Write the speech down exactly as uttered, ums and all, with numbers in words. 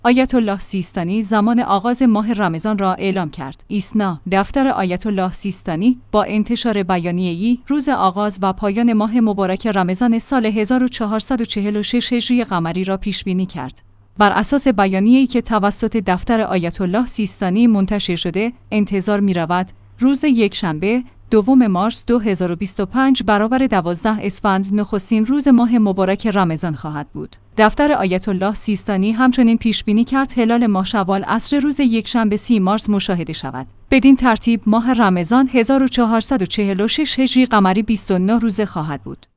آیت الله سیستانی زمان آغاز ماه رمضان را اعلام کرد. ایسنا، دفتر آیت الله سیستانی با انتشار بیانیه‌ای روز آغاز و پایان ماه مبارک رمضان سال هزار و چهارصد و چهل و شش هجری قمری را پیش بینی کرد. بر اساس بیانیه‌ای که توسط دفتر آیت الله سیستانی منتشر شده، انتظار می‌رود روز یکشنبه دوم مارس دو هزار و بیست و پنج برابر دوازده اسفند نخستین روز ماه مبارک رمضان خواهد بود. دفتر آیت الله سیستانی همچنین پیش بینی کرد هلال ماه شوال عصر روز یکشنبه سی مارس مشاهده شود. بدین ترتیب ماه رمضان هزار و چهارصد و چهل و شش هجری قمری بیست و نه روزه خواهد بود.